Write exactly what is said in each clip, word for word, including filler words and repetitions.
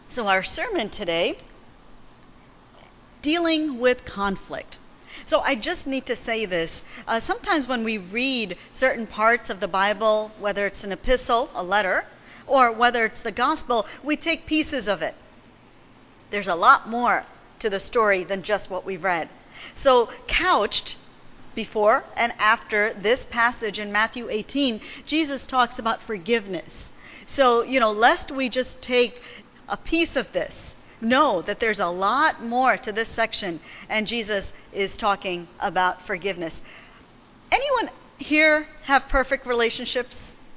So our sermon today, dealing with conflict. So I just need to say this. Uh, sometimes when we read certain parts of the Bible, whether it's an epistle, a letter, or whether it's the gospel, we take pieces of it. There's a lot more to the story than just what we've read. So couched before and after this passage in Matthew eighteen, Jesus talks about forgiveness. So, you know, lest we just take a piece of this, know that there's a lot more to this section, and Jesus is talking about forgiveness. Anyone here have perfect relationships?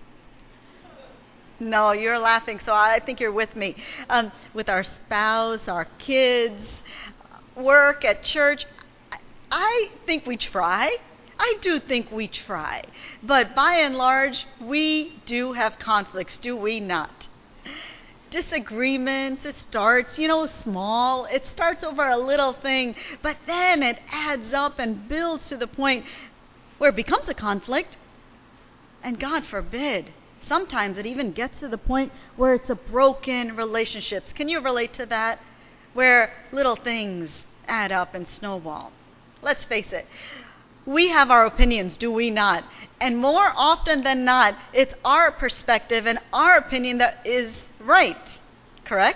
No, you're laughing, so I think you're with me. Um, with our spouse, our kids, work, at church, I think we try. I do think we try. But by and large, we do have conflicts, do we not? Disagreements, it starts, you know, small. It starts over a little thing, but then it adds up and builds to the point where it becomes a conflict. And God forbid, sometimes it even gets to the point where it's a broken relationships. Can you relate to that? Where little things add up and snowball. Let's face it. We have our opinions, do we not? And more often than not, it's our perspective and our opinion that is right. Correct?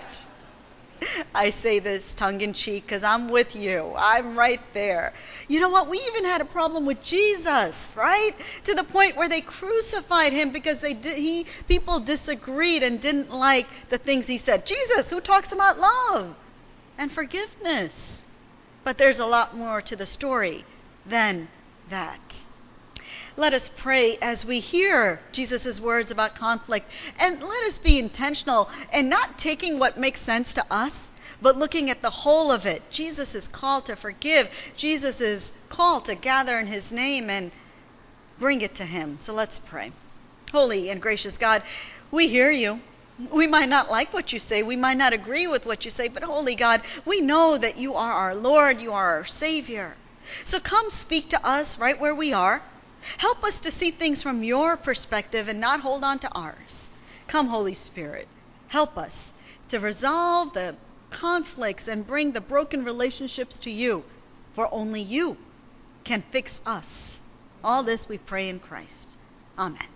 I say this tongue-in-cheek because I'm with you. I'm right there. You know what? We even had a problem with Jesus, right? To the point where they crucified him because they did, he people disagreed and didn't like the things he said. Jesus, who talks about love and forgiveness. But there's a lot more to the story than that. Let us pray as we hear Jesus' words about conflict, and let us be intentional and not taking what makes sense to us, but looking at the whole of it. Jesus is called to forgive. Jesus is called to gather in his name and bring it to him. So let's pray. Holy and gracious God, we hear you. We might not like what you say. We might not agree with what you say, but holy God, we know that you are our Lord. You are our Savior. So come speak to us right where we are. Help us to see things from your perspective and not hold on to ours. Come, Holy Spirit, help us to resolve the conflicts and bring the broken relationships to you, for only you can fix us. All this we pray in Christ. Amen.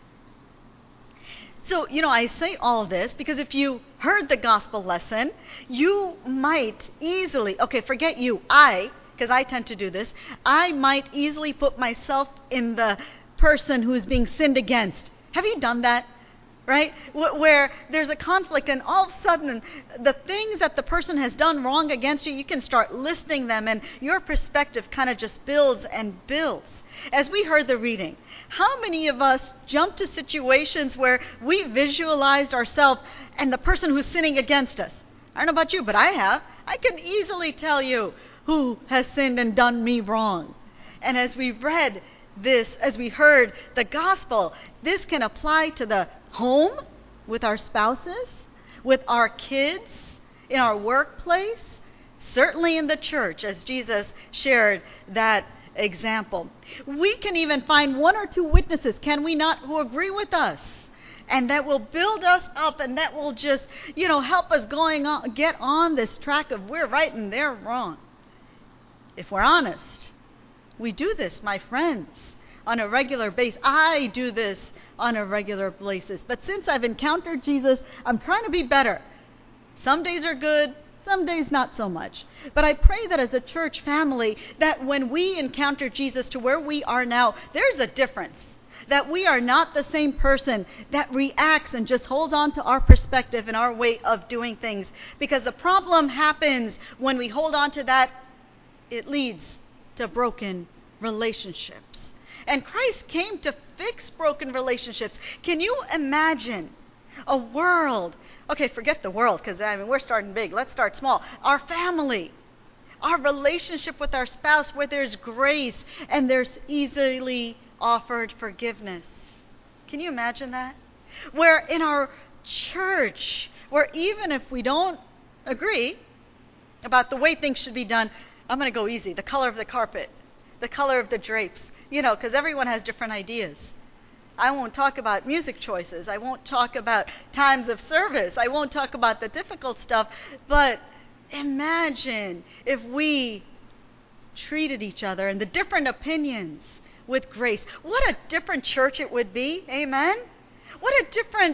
So, you know, I say all this because if you heard the gospel lesson, you might easily, okay, forget you, I, because I tend to do this, I might easily put myself in the person who's being sinned against. Have you done that? Right? Where there's a conflict and all of a sudden the things that the person has done wrong against you, you can start listing them and your perspective kind of just builds and builds. As we heard the reading, how many of us jump to situations where we visualized ourselves and the person who's sinning against us? I don't know about you, but I have. I can easily tell you who has sinned and done me wrong. And as we read this, as we heard the gospel, this can apply to the home, with our spouses, with our kids, in our workplace, certainly in the church, as Jesus shared that example. We can even find one or two witnesses, can we not, who agree with us? And that will build us up, and that will just, you know, help us going on, get on this track of we're right and they're wrong. If we're honest, we do this, my friends, on a regular basis. I do this on a regular basis. But since I've encountered Jesus, I'm trying to be better. Some days are good, some days not so much. But I pray that as a church family, that when we encounter Jesus to where we are now, there's a difference. That we are not the same person that reacts and just holds on to our perspective and our way of doing things. Because the problem happens when we hold on to that. It leads to broken relationships. And Christ came to fix broken relationships. Can you imagine a world? Okay, forget the world, because I mean we're starting big. Let's start small. Our family, our relationship with our spouse, where there's grace and there's easily offered forgiveness. Can you imagine that? Where in our church, where even if we don't agree about the way things should be done, I'm going to go easy. The color of the carpet, the color of the drapes, you know, because everyone has different ideas. I won't talk about music choices. I won't talk about times of service. I won't talk about the difficult stuff. But imagine if we treated each other and the different opinions with grace. What a different church it would be. Amen? What a different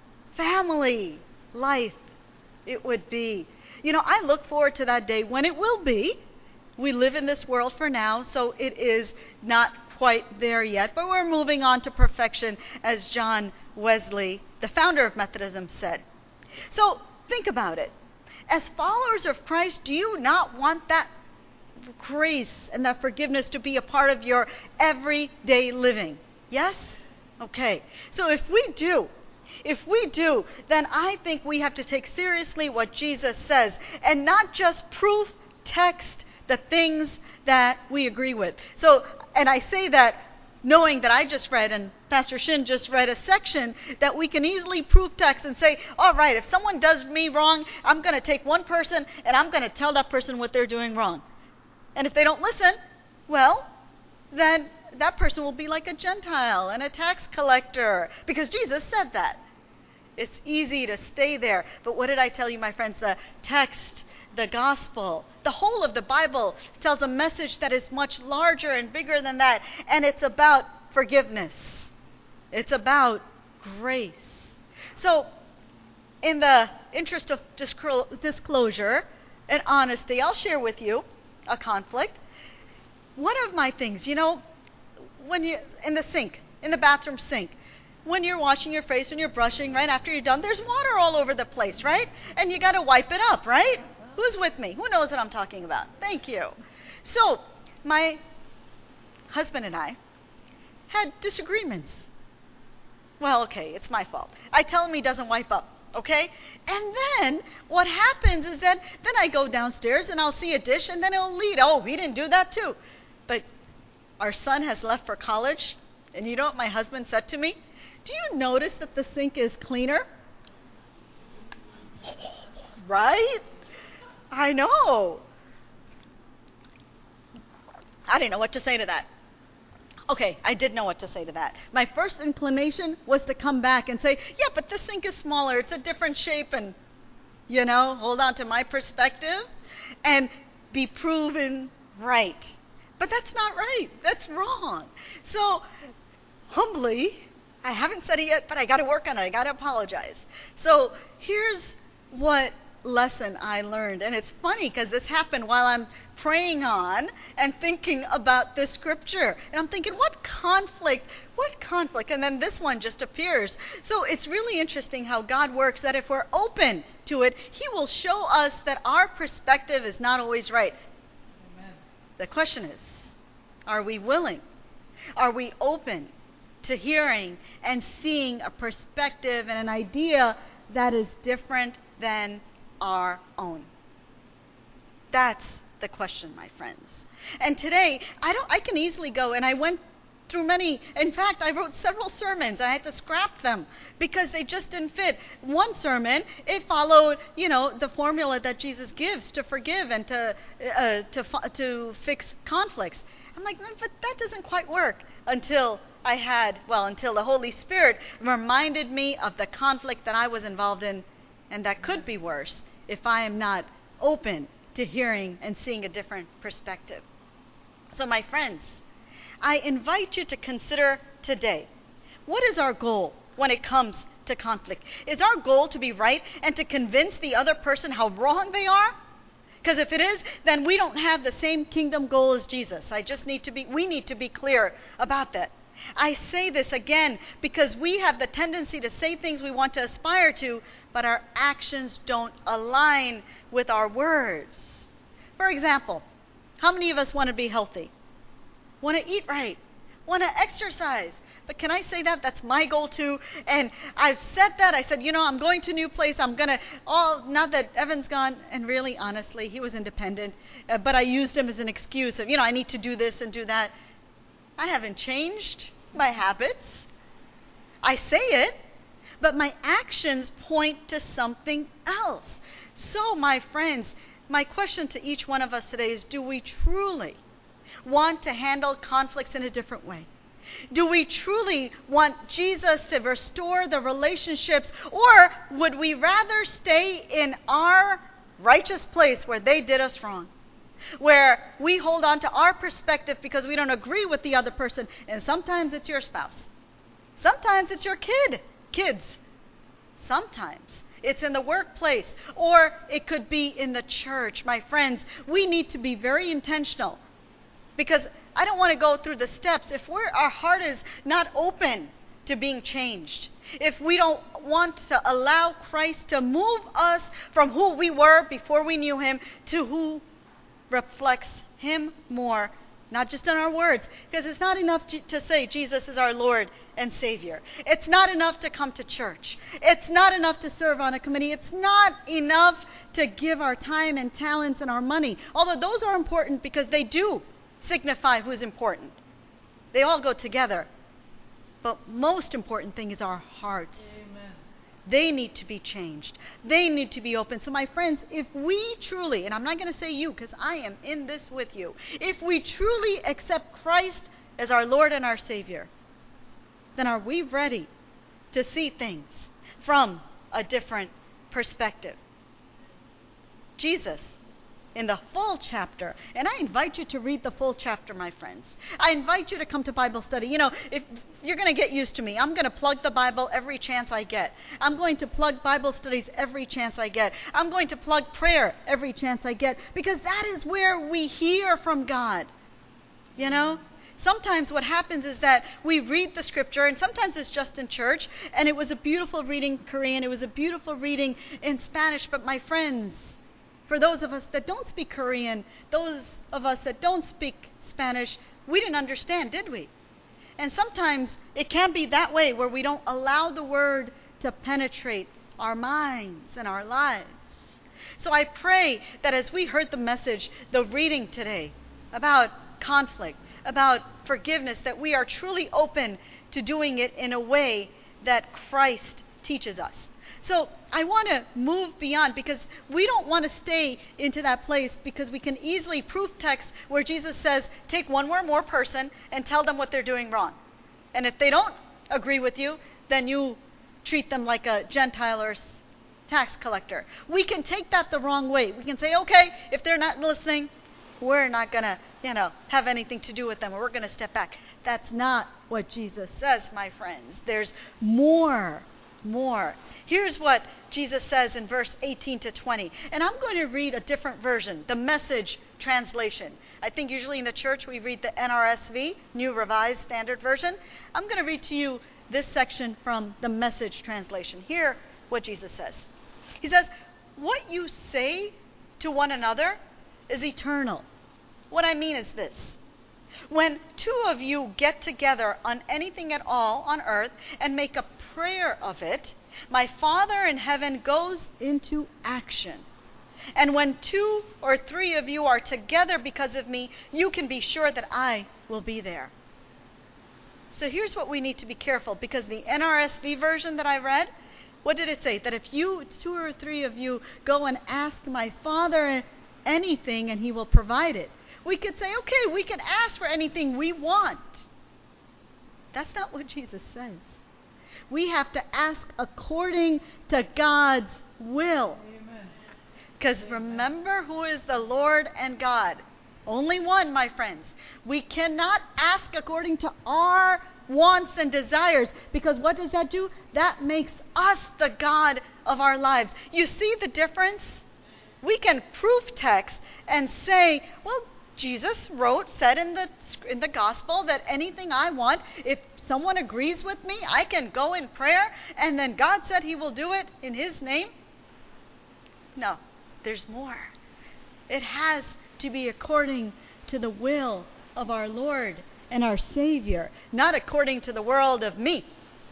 family life it would be. You know, I look forward to that day when it will be. We live in this world for now, so it is not quite there yet, but we're moving on to perfection, as John Wesley, the founder of Methodism, said. So think about it. As followers of Christ, do you not want that grace and that forgiveness to be a part of your everyday living? Yes? Okay. So if we do, if we do, then I think we have to take seriously what Jesus says and not just proof text the things that we agree with. So, and I say that knowing that I just read and Pastor Shin just read a section that we can easily proof text and say, all right, if someone does me wrong, I'm going to take one person and I'm going to tell that person what they're doing wrong. And if they don't listen, well, then that person will be like a Gentile and a tax collector, because Jesus said that. It's easy to stay there. But what did I tell you, my friends? The text, the gospel, the whole of the Bible tells a message that is much larger and bigger than that. And it's about forgiveness. It's about grace. So, in the interest of disclosure and honesty, I'll share with you a conflict. One of my things, you know, when you, in the sink, in the bathroom sink, when you're washing your face, when you're brushing, right after you're done, there's water all over the place, right? And you got to wipe it up, right? Who's with me? Who knows what I'm talking about? Thank you. So, my husband and I had disagreements. Well, okay, it's my fault. I tell him he doesn't wipe up, okay? And then what happens is that then I go downstairs and I'll see a dish and then it'll lead. Oh, we didn't do that too. But our son has left for college, and you know what my husband said to me? Do you notice that the sink is cleaner? Right? I know. I didn't know what to say to that. Okay, I did know what to say to that. My first inclination was to come back and say, yeah, but this sink is smaller. It's a different shape, and, you know, hold on to my perspective and be proven right. But that's not right. That's wrong. So, humbly, I haven't said it yet, but I got to work on it. I got to apologize. So, here's what lesson I learned. And it's funny because this happened while I'm praying on and thinking about this scripture. And I'm thinking, what conflict? What conflict? And then this one just appears. So it's really interesting how God works, that if we're open to it, He will show us that our perspective is not always right. Amen. The question is, are we willing? Are we open to hearing and seeing a perspective and an idea that is different than our own? That's the question, my friends. And today, I don't I can easily go, and I went through many, in fact, I wrote several sermons. I had to scrap them because they just didn't fit. One sermon, it followed, you know, the formula that Jesus gives to forgive and to uh, to to fix conflicts. I'm like, but that doesn't quite work until I had, well, until the Holy Spirit reminded me of the conflict that I was involved in, and that could be worse if I am not open to hearing and seeing a different perspective. So, my friends, I invite you to consider today, what is our goal when it comes to conflict? Is our goal to be right and to convince the other person how wrong they are? Because if it is, then we don't have the same kingdom goal as Jesus. I just need to be, we need to be clear about that. I say this again because we have the tendency to say things we want to aspire to, but our actions don't align with our words. For example, how many of us want to be healthy? Want to eat right? Want to exercise? But can I say that? That's my goal too. And I've said that. I said, you know, I'm going to a new place. I'm going to, all, now that Evan's gone, and really, honestly, he was independent, uh, but I used him as an excuse of, you know, I need to do this and do that. I haven't changed my habits. I say it, but my actions point to something else. So, my friends, my question to each one of us today is, do we truly want to handle conflicts in a different way? Do we truly want Jesus to restore the relationships, or would we rather stay in our righteous place where they did us wrong? Where we hold on to our perspective because we don't agree with the other person. And sometimes it's your spouse. Sometimes it's your kid, kids. Sometimes it's in the workplace, or it could be in the church. My friends, we need to be very intentional, because I don't want to go through the steps if we're, our heart is not open to being changed. If we don't want to allow Christ to move us from who we were before we knew him to who reflects him more, not just in our words, because it's not enough to, to say Jesus is our Lord and Savior. It's not enough to come to church. It's not enough to serve on a committee. It's not enough to give our time and talents and our money, although those are important because they do signify who's important. They all go together. But most important thing is our hearts. Amen. They need to be changed. They need to be open. So my friends, if we truly, and I'm not going to say you because I am in this with you, if we truly accept Christ as our Lord and our Savior, then are we ready to see things from a different perspective? Jesus, in the full chapter, and I invite you to read the full chapter, my friends. I invite you to come to Bible study. You know, if you're going to get used to me, I'm going to plug the Bible every chance I get. I'm going to plug Bible studies every chance I get. I'm going to plug prayer every chance I get, because that is where we hear from God. You know? Sometimes what happens is that we read the scripture, and sometimes it's just in church, and it was a beautiful reading Korean, it was a beautiful reading in Spanish, but my friends, for those of us that don't speak Korean, those of us that don't speak Spanish, we didn't understand, did we? And sometimes it can be that way, where we don't allow the word to penetrate our minds and our lives. So I pray that as we heard the message, the reading today about conflict, about forgiveness, that we are truly open to doing it in a way that Christ teaches us. So I want to move beyond, because we don't want to stay into that place, because we can easily proof text where Jesus says, take one or more person and tell them what they're doing wrong. And if they don't agree with you, then you treat them like a Gentile or tax collector. We can take that the wrong way. We can say, okay, if they're not listening, we're not going to, you know, have anything to do with them, or we're going to step back. That's not what Jesus says, my friends. There's more, more. Here's what Jesus says in verse eighteen to twenty. And I'm going to read a different version, the Message translation. I think usually in the church we read the N R S V, New Revised Standard Version. I'm going to read to you this section from the Message translation. Hear what Jesus says. He says, what you say to one another is eternal. What I mean is this. When two of you get together on anything at all on earth and make a prayer of it, my Father in heaven goes into action. And when two or three of you are together because of me, you can be sure that I will be there. So here's what we need to be careful, because the N R S V version that I read, what did it say? That if you, two or three of you, go and ask my Father anything and he will provide it. We could say, okay, we can ask for anything we want. That's not what Jesus says. We have to ask according to God's will. Because remember who is the Lord and God. Only one, my friends. We cannot ask according to our wants and desires, because what does that do? That makes us the God of our lives. You see the difference? We can proof text and say, well, Jesus wrote, said in the in the gospel that anything I want, if someone agrees with me, I can go in prayer, and then God said he will do it in his name. No, there's more. It has to be according to the will of our Lord and our Savior, not according to the world of me.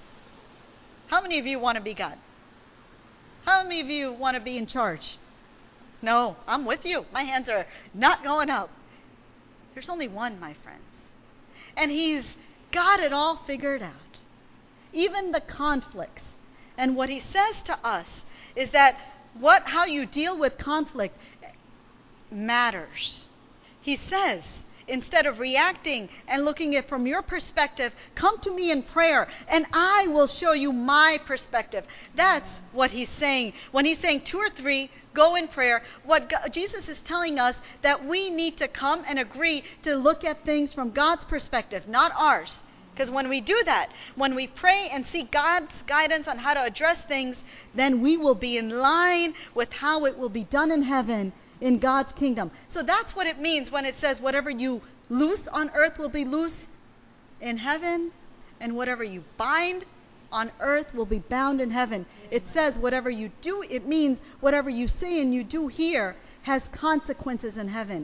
How many of you want to be God? How many of you want to be in charge? No, I'm with you. My hands are not going up. There's only one, my friends. And he's got it all figured out. Even the conflicts. And what he says to us is that what how you deal with conflict matters. He says, Instead of reacting and looking at it from your perspective, come to me in prayer and I will show you my perspective. That's what he's saying. When he's saying two or three, go in prayer, what God, Jesus is telling us that we need to come and agree to look at things from God's perspective, not ours. Because when we do that, when we pray and seek God's guidance on how to address things, then we will be in line with how it will be done in heaven, in God's kingdom. So that's what it means when it says whatever you loose on earth will be loose in heaven, and whatever you bind on earth will be bound in heaven. It says whatever you do, it means whatever you say and you do here has consequences in heaven.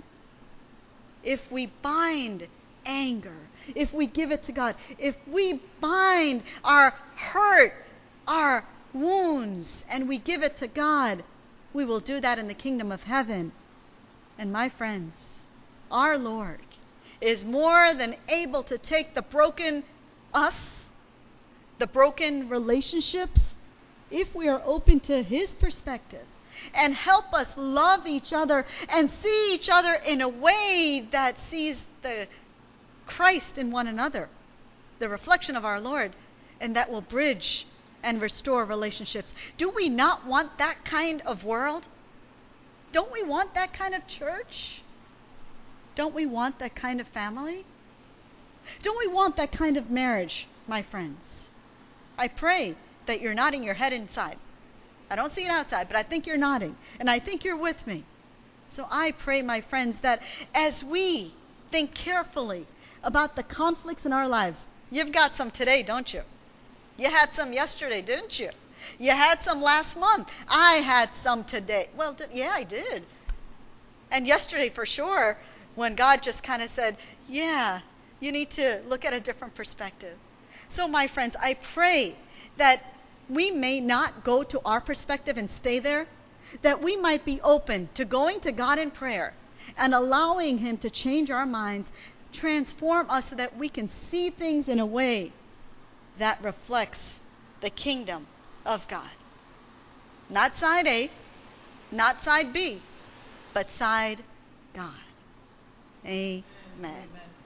If we bind anger, if we give it to God, if we bind our hurt, our wounds, and we give it to God, we will do that in the kingdom of heaven. And my friends, our Lord is more than able to take the broken us, the broken relationships, if we are open to his perspective, and help us love each other and see each other in a way that sees the Christ in one another, the reflection of our Lord, and that will bridge and restore relationships. Do we not want that kind of world? Don't we want that kind of church? Don't we want that kind of family? Don't we want that kind of marriage, my friends? I pray that you're nodding your head inside. I don't see it outside, but I think you're nodding, and I think you're with me. So I pray, my friends, that as we think carefully about the conflicts in our lives, you've got some today, don't you? You had some yesterday, didn't you? You had some last month. I had some today. Well, did, yeah, I did. And yesterday, for sure, when God just kind of said, yeah, you need to look at a different perspective. So, my friends, I pray that we may not go to our perspective and stay there, that we might be open to going to God in prayer and allowing him to change our minds, transform us so that we can see things in a way that reflects the kingdom of God. Not side A, not side B, but side God. Amen. Amen.